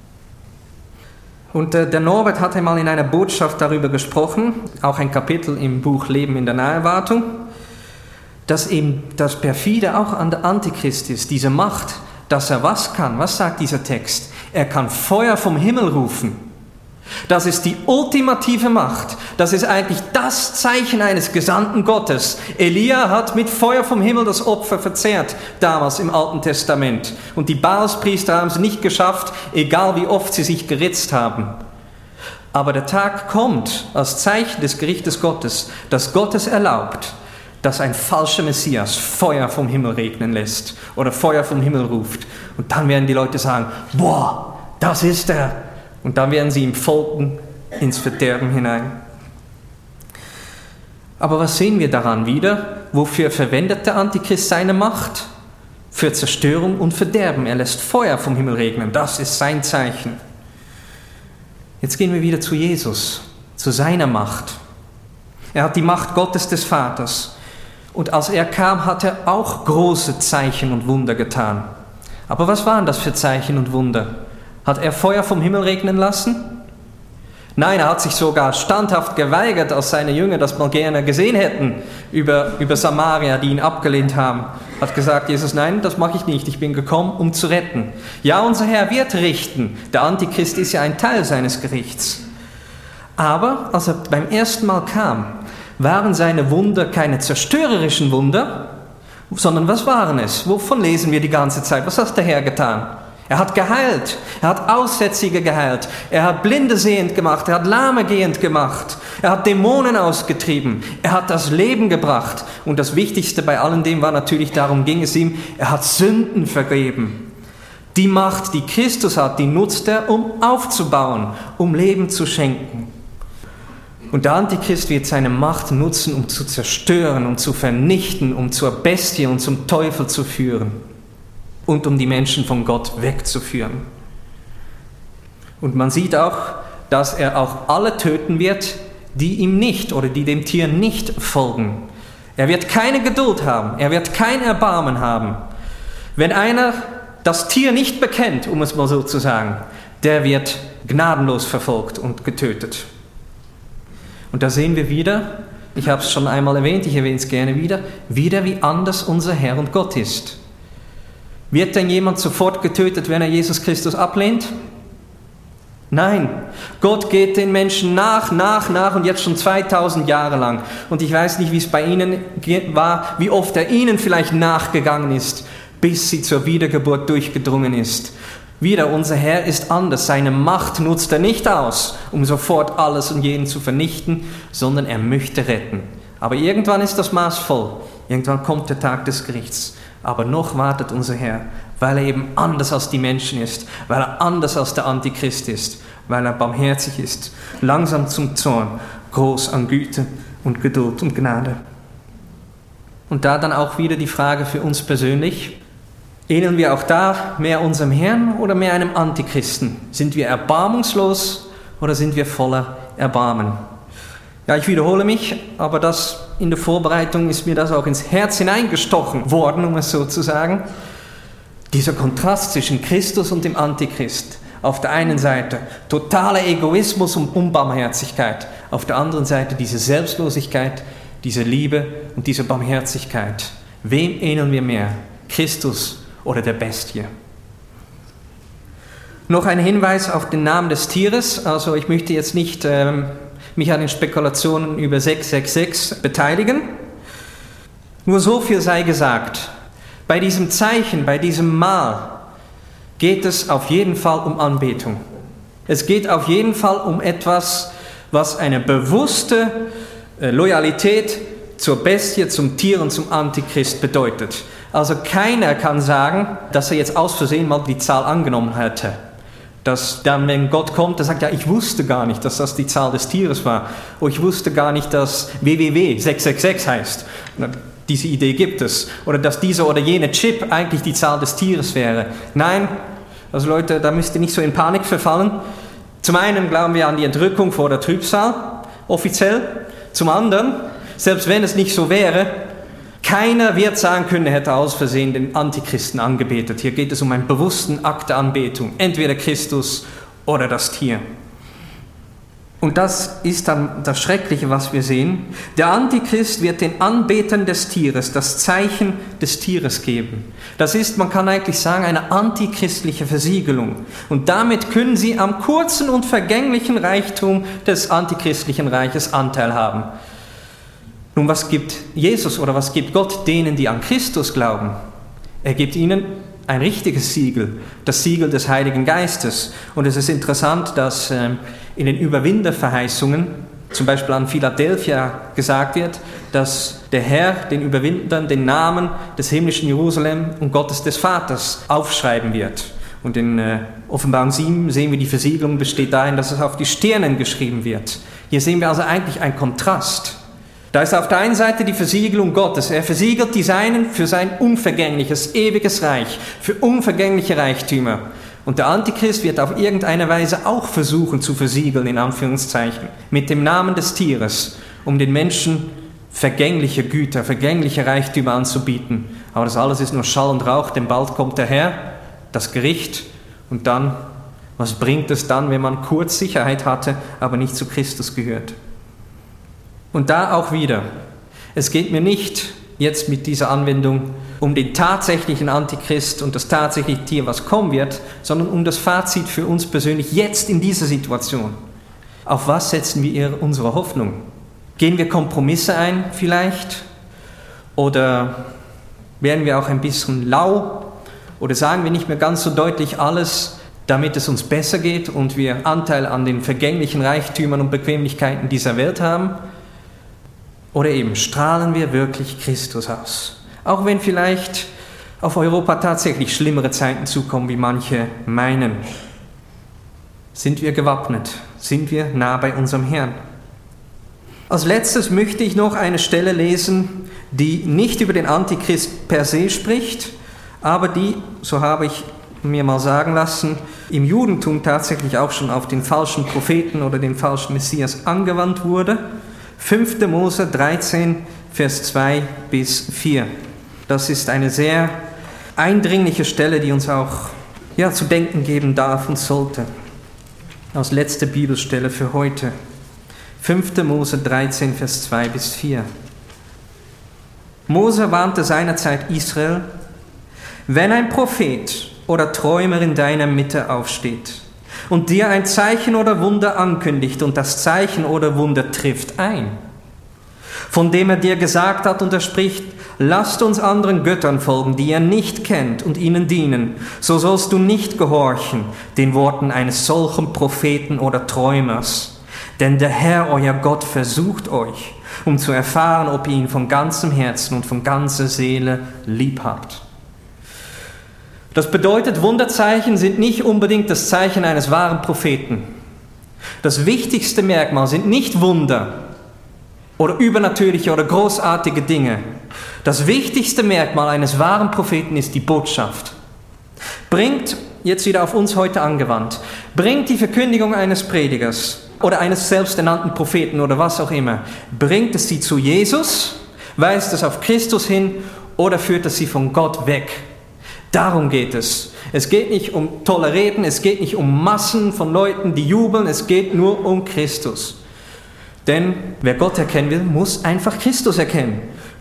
Und äh, der Norbert hat einmal in einer Botschaft darüber gesprochen, auch ein Kapitel im Buch Leben in der Naherwartung, dass eben das Perfide auch an der Antichrist ist, diese Macht, dass er was kann. Was sagt dieser Text? Er kann Feuer vom Himmel rufen. Das ist die ultimative Macht. Das ist eigentlich das Zeichen eines Gesandten Gottes. Elia hat mit Feuer vom Himmel das Opfer verzehrt, damals im Alten Testament. Und die Baalspriester haben es nicht geschafft, egal wie oft sie sich geritzt haben. Aber der Tag kommt als Zeichen des Gerichtes Gottes, dass Gott es erlaubt, dass ein falscher Messias Feuer vom Himmel regnen lässt oder Feuer vom Himmel ruft. Und dann werden die Leute sagen, boah, das ist er. Und dann werden sie ihm folgen ins Verderben hinein. Aber was sehen wir daran wieder? Wofür verwendet der Antichrist seine Macht? Für Zerstörung und Verderben. Er lässt Feuer vom Himmel regnen. Das ist sein Zeichen. Jetzt gehen wir wieder zu Jesus, zu seiner Macht. Er hat die Macht Gottes des Vaters. Und als er kam, hat er auch große Zeichen und Wunder getan. Aber was waren das für Zeichen und Wunder? Hat er Feuer vom Himmel regnen lassen? Nein, er hat sich sogar standhaft geweigert, als seine Jünger das mal gerne gesehen hätten, über, über Samaria, die ihn abgelehnt haben. Hat gesagt, Jesus, nein, das mache ich nicht, ich bin gekommen, um zu retten. Ja, unser Herr wird richten. Der Antichrist ist ja ein Teil seines Gerichts. Aber als er beim ersten Mal kam, waren seine Wunder keine zerstörerischen Wunder, sondern was waren es? Wovon lesen wir die ganze Zeit? Was hat der Herr getan? Er hat geheilt, er hat Aussätzige geheilt, er hat Blinde sehend gemacht, er hat Lahme gehend gemacht, er hat Dämonen ausgetrieben, er hat das Leben gebracht. Und das Wichtigste bei allem dem war natürlich, darum ging es ihm, er hat Sünden vergeben. Die Macht, die Christus hat, die nutzt er, um aufzubauen, um Leben zu schenken. Und der Antichrist wird seine Macht nutzen, um zu zerstören, um zu vernichten, um zur Bestie und zum Teufel zu führen. Und um die Menschen von Gott wegzuführen. Und man sieht auch, dass er auch alle töten wird, die ihm nicht oder die dem Tier nicht folgen. Er wird keine Geduld haben, er wird kein Erbarmen haben. Wenn einer das Tier nicht bekennt, um es mal so zu sagen, der wird gnadenlos verfolgt und getötet. Und da sehen wir wieder, ich habe es schon einmal erwähnt, ich erwähne es gerne wieder, wieder wie anders unser Herr und Gott ist. Wird denn jemand sofort getötet, wenn er Jesus Christus ablehnt? Nein, Gott geht den Menschen nach, nach, nach und jetzt schon zweitausend Jahre lang. Und ich weiß nicht, wie es bei ihnen war, wie oft er ihnen vielleicht nachgegangen ist, bis sie zur Wiedergeburt durchgedrungen ist. Wieder, unser Herr ist anders. Seine Macht nutzt er nicht aus, um sofort alles und jeden zu vernichten, sondern er möchte retten. Aber irgendwann ist das Maß voll. Irgendwann kommt der Tag des Gerichts. Aber noch wartet unser Herr, weil er eben anders als die Menschen ist, weil er anders als der Antichrist ist, weil er barmherzig ist, langsam zum Zorn, groß an Güte und Geduld und Gnade. Und da dann auch wieder die Frage für uns persönlich, ähneln wir auch da mehr unserem Herrn oder mehr einem Antichristen? Sind wir erbarmungslos oder sind wir voller Erbarmen? Ja, ich wiederhole mich, aber das in der Vorbereitung ist mir das auch ins Herz hineingestochen worden, um es so zu sagen. Dieser Kontrast zwischen Christus und dem Antichrist. Auf der einen Seite totaler Egoismus und Unbarmherzigkeit, auf der anderen Seite diese Selbstlosigkeit, diese Liebe und diese Barmherzigkeit. Wem ähneln wir mehr? Christus oder der Bestie? Noch ein Hinweis auf den Namen des Tieres. Also ich möchte jetzt nicht ähm, mich an den Spekulationen über sechs sechs sechs beteiligen. Nur so viel sei gesagt. Bei diesem Zeichen, bei diesem Mal geht es auf jeden Fall um Anbetung. Es geht auf jeden Fall um etwas, was eine bewusste äh, Loyalität zur Bestie, zum Tier und zum Antichrist bedeutet. Also keiner kann sagen, dass er jetzt aus Versehen mal die Zahl angenommen hätte. Dass dann, wenn Gott kommt, der sagt, ja, ich wusste gar nicht, dass das die Zahl des Tieres war. Oder ich wusste gar nicht, dass W W W sechs sechs sechs heißt. Diese Idee gibt es. Oder dass dieser oder jene Chip eigentlich die Zahl des Tieres wäre. Nein, also Leute, da müsst ihr nicht so in Panik verfallen. Zum einen glauben wir an die Entrückung vor der Trübsal, offiziell. Zum anderen, selbst wenn es nicht so wäre, keiner wird sagen können, er hätte aus Versehen den Antichristen angebetet. Hier geht es um einen bewussten Akt der Anbetung. Entweder Christus oder das Tier. Und das ist dann das Schreckliche, was wir sehen. Der Antichrist wird den Anbetern des Tieres das Zeichen des Tieres geben. Das ist, man kann eigentlich sagen, eine antichristliche Versiegelung. Und damit können sie am kurzen und vergänglichen Reichtum des antichristlichen Reiches Anteil haben. Nun, was gibt Jesus oder was gibt Gott denen, die an Christus glauben? Er gibt ihnen ein richtiges Siegel, das Siegel des Heiligen Geistes. Und es ist interessant, dass äh, in den Überwinderverheißungen, zum Beispiel an Philadelphia, gesagt wird, dass der Herr den Überwindern den Namen des himmlischen Jerusalem und Gottes des Vaters aufschreiben wird. Und in äh, Offenbarung sieben sehen wir, die Versiegelung besteht darin, dass es auf die Stirnen geschrieben wird. Hier sehen wir also eigentlich einen Kontrast. Da ist auf der einen Seite die Versiegelung Gottes. Er versiegelt die Seinen für sein unvergängliches, ewiges Reich, für unvergängliche Reichtümer. Und der Antichrist wird auf irgendeine Weise auch versuchen zu versiegeln, in Anführungszeichen, mit dem Namen des Tieres, um den Menschen vergängliche Güter, vergängliche Reichtümer anzubieten. Aber das alles ist nur Schall und Rauch, denn bald kommt der Herr, das Gericht, und dann, was bringt es dann, wenn man kurz Sicherheit hatte, aber nicht zu Christus gehört? Und da auch wieder, es geht mir nicht jetzt mit dieser Anwendung um den tatsächlichen Antichrist und das tatsächliche Tier, was kommen wird, sondern um das Fazit für uns persönlich jetzt in dieser Situation. Auf was setzen wir unsere Hoffnung? Gehen wir Kompromisse ein vielleicht? Oder werden wir auch ein bisschen lau? Oder sagen wir nicht mehr ganz so deutlich alles, damit es uns besser geht und wir Anteil an den vergänglichen Reichtümern und Bequemlichkeiten dieser Welt haben? Oder eben, strahlen wir wirklich Christus aus? Auch wenn vielleicht auf Europa tatsächlich schlimmere Zeiten zukommen, wie manche meinen. Sind wir gewappnet? Sind wir nah bei unserem Herrn? Als letztes möchte ich noch eine Stelle lesen, die nicht über den Antichrist per se spricht, aber die, so habe ich mir mal sagen lassen, im Judentum tatsächlich auch schon auf den falschen Propheten oder den falschen Messias angewandt wurde. fünfter Mose dreizehn, Vers zwei bis vier. Das ist eine sehr eindringliche Stelle, die uns auch ja, zu denken geben darf und sollte. Als letzte Bibelstelle für heute. fünfter Mose dreizehn, Vers zwei bis vier. Mose warnte seinerzeit Israel: Wenn ein Prophet oder Träumer in deiner Mitte aufsteht und dir ein Zeichen oder Wunder ankündigt und das Zeichen oder Wunder trifft ein, von dem er dir gesagt hat und er spricht: Lasst uns anderen Göttern folgen, die ihr nicht kennt, und ihnen dienen, so sollst du nicht gehorchen den Worten eines solchen Propheten oder Träumers. Denn der Herr, euer Gott, versucht euch, um zu erfahren, ob ihr ihn von ganzem Herzen und von ganzer Seele lieb habt. Das bedeutet, Wunderzeichen sind nicht unbedingt das Zeichen eines wahren Propheten. Das wichtigste Merkmal sind nicht Wunder oder übernatürliche oder großartige Dinge. Das wichtigste Merkmal eines wahren Propheten ist die Botschaft. Bringt, jetzt wieder auf uns heute angewandt, bringt die Verkündigung eines Predigers oder eines selbsternannten Propheten oder was auch immer, bringt es sie zu Jesus, weist es auf Christus hin oder führt es sie von Gott weg? Darum geht es. Es geht nicht um tolle Reden, es geht nicht um Massen von Leuten, die jubeln, es geht nur um Christus. Denn wer Gott erkennen will, muss einfach Christus erkennen.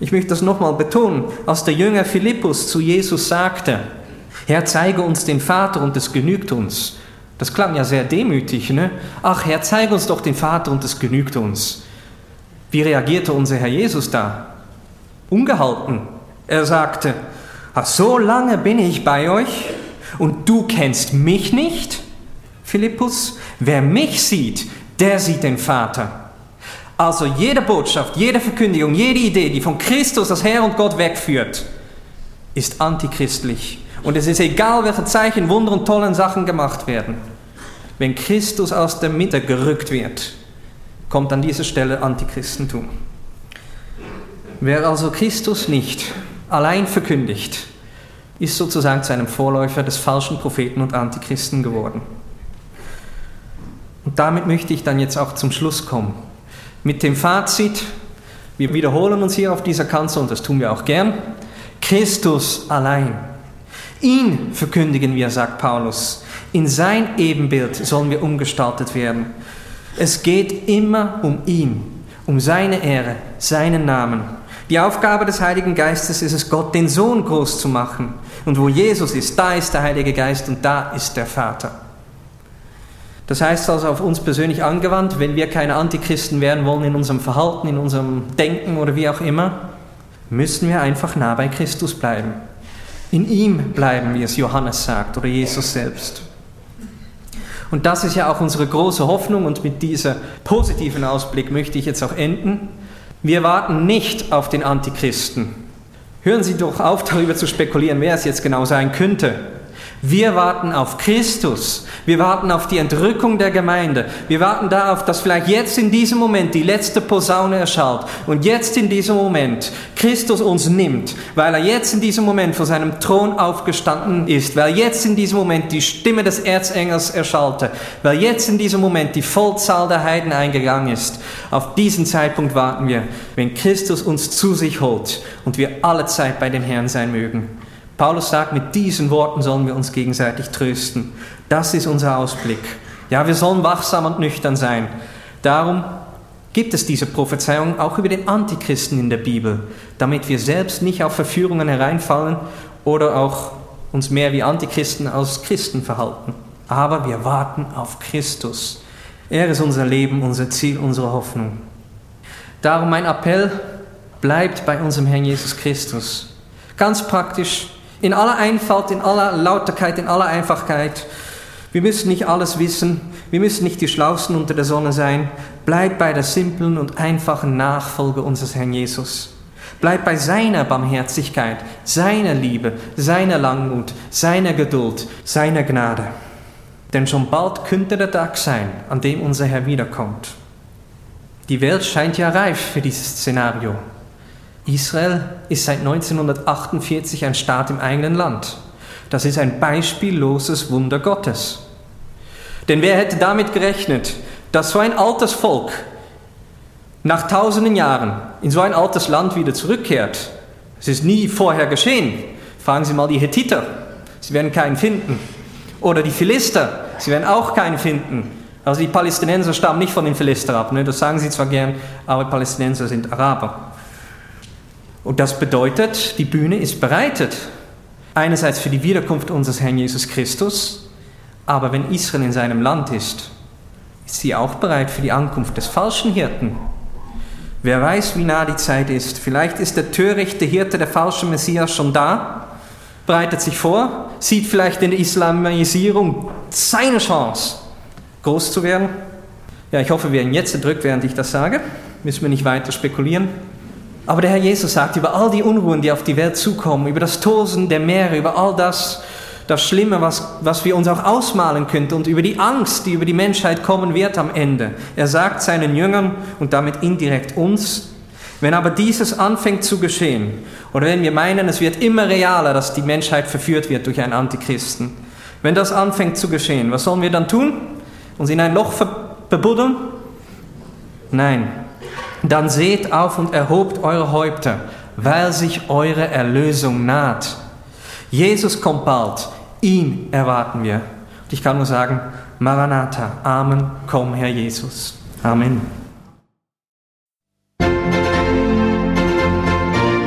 Ich möchte das nochmal betonen, als der Jünger Philippus zu Jesus sagte, Herr, zeige uns den Vater und es genügt uns. Das klang ja sehr demütig, ne? Ach Herr, zeige uns doch den Vater und es genügt uns. Wie reagierte unser Herr Jesus da? Ungehalten. Er sagte, ach, so lange bin ich bei euch und du kennst mich nicht? Philippus, wer mich sieht, der sieht den Vater. Also jede Botschaft, jede Verkündigung, jede Idee, die von Christus als Herr und Gott wegführt, ist antichristlich. Und es ist egal, welche Zeichen, Wunder und tollen Sachen gemacht werden. Wenn Christus aus der Mitte gerückt wird, kommt an dieser Stelle Antichristentum. Wer also Christus nicht allein verkündigt, ist sozusagen zu einem Vorläufer des falschen Propheten und Antichristen geworden. Und damit möchte ich dann jetzt auch zum Schluss kommen. Mit dem Fazit, wir wiederholen uns hier auf dieser Kanzel, und das tun wir auch gern, Christus allein. Ihn verkündigen wir, sagt Paulus. In sein Ebenbild sollen wir umgestaltet werden. Es geht immer um ihn, um seine Ehre, seinen Namen. Die Aufgabe des Heiligen Geistes ist es, Gott, den Sohn, groß zu machen. Und wo Jesus ist, da ist der Heilige Geist und da ist der Vater. Das heißt also auf uns persönlich angewandt, wenn wir keine Antichristen werden wollen in unserem Verhalten, in unserem Denken oder wie auch immer, müssen wir einfach nah bei Christus bleiben. In ihm bleiben, wie es Johannes sagt, oder Jesus selbst. Und das ist ja auch unsere große Hoffnung, und mit diesem positiven Ausblick möchte ich jetzt auch enden. Wir warten nicht auf den Antichristen. Hören Sie doch auf, darüber zu spekulieren, wer es jetzt genau sein könnte. Wir warten auf Christus. Wir warten auf die Entrückung der Gemeinde. Wir warten darauf, dass vielleicht jetzt in diesem Moment die letzte Posaune erschallt und jetzt in diesem Moment Christus uns nimmt, weil er jetzt in diesem Moment vor seinem Thron aufgestanden ist, weil jetzt in diesem Moment die Stimme des Erzengels erschallte, weil jetzt in diesem Moment die Vollzahl der Heiden eingegangen ist. Auf diesen Zeitpunkt warten wir, wenn Christus uns zu sich holt und wir alle Zeit bei dem Herrn sein mögen. Paulus sagt, mit diesen Worten sollen wir uns gegenseitig trösten. Das ist unser Ausblick. Ja, wir sollen wachsam und nüchtern sein. Darum gibt es diese Prophezeiung auch über den Antichristen in der Bibel, damit wir selbst nicht auf Verführungen hereinfallen oder auch uns mehr wie Antichristen als Christen verhalten. Aber wir warten auf Christus. Er ist unser Leben, unser Ziel, unsere Hoffnung. Darum mein Appell, bleibt bei unserem Herrn Jesus Christus. Ganz praktisch, in aller Einfalt, in aller Lauterkeit, in aller Einfachkeit. Wir müssen nicht alles wissen, wir müssen nicht die Schlausten unter der Sonne sein. Bleib bei der simplen und einfachen Nachfolge unseres Herrn Jesus. Bleib bei seiner Barmherzigkeit, seiner Liebe, seiner Langmut, seiner Geduld, seiner Gnade. Denn schon bald könnte der Tag sein, an dem unser Herr wiederkommt. Die Welt scheint ja reif für dieses Szenario. Israel ist seit neunzehnhundertachtundvierzig ein Staat im eigenen Land. Das ist ein beispielloses Wunder Gottes. Denn wer hätte damit gerechnet, dass so ein altes Volk nach tausenden Jahren in so ein altes Land wieder zurückkehrt? Es ist nie vorher geschehen. Fragen Sie mal die Hethiter, Sie werden keinen finden. Oder die Philister, Sie werden auch keinen finden. Also die Palästinenser stammen nicht von den Philister ab, ne? Das sagen sie zwar gern, aber Palästinenser sind Araber. Und das bedeutet, die Bühne ist bereitet. Einerseits für die Wiederkunft unseres Herrn Jesus Christus, aber wenn Israel in seinem Land ist, ist sie auch bereit für die Ankunft des falschen Hirten. Wer weiß, wie nah die Zeit ist. Vielleicht ist der törichte Hirte, der falsche Messias schon da, bereitet sich vor, sieht vielleicht in der Islamisierung seine Chance, groß zu werden. Ja, ich hoffe, wir werden jetzt erdrückt, während ich das sage. Müssen wir nicht weiter spekulieren. Aber der Herr Jesus sagt, über all die Unruhen, die auf die Welt zukommen, über das Tosen der Meere, über all das, das Schlimme, was, was wir uns auch ausmalen könnten und über die Angst, die über die Menschheit kommen wird am Ende. Er sagt seinen Jüngern und damit indirekt uns, wenn aber dieses anfängt zu geschehen, oder wenn wir meinen, es wird immer realer, dass die Menschheit verführt wird durch einen Antichristen, wenn das anfängt zu geschehen, was sollen wir dann tun? Uns in ein Loch verbuddeln? Nein. Dann seht auf und erhobt eure Häupter, weil sich eure Erlösung naht. Jesus kommt bald, ihn erwarten wir. Und ich kann nur sagen, Maranatha, Amen, komm Herr Jesus. Amen.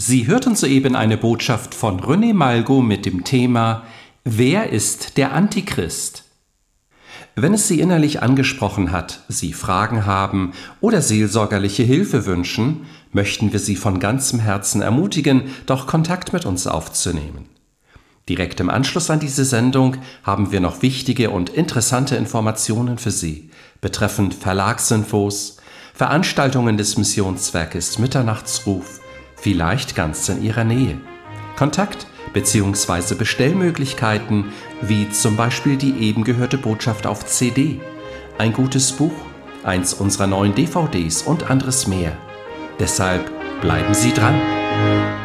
Sie hörten soeben eine Botschaft von René Malgo mit dem Thema »Wer ist der Antichrist?« Wenn es Sie innerlich angesprochen hat, Sie Fragen haben oder seelsorgerliche Hilfe wünschen, möchten wir Sie von ganzem Herzen ermutigen, doch Kontakt mit uns aufzunehmen. Direkt im Anschluss an diese Sendung haben wir noch wichtige und interessante Informationen für Sie betreffend Verlagsinfos, Veranstaltungen des Missionswerkes Mitternachtsruf, vielleicht ganz in Ihrer Nähe. Kontakt bzw. Bestellmöglichkeiten wie zum Beispiel die eben gehörte Botschaft auf C D, ein gutes Buch, eins unserer neuen D V Ds und anderes mehr. Deshalb bleiben Sie dran!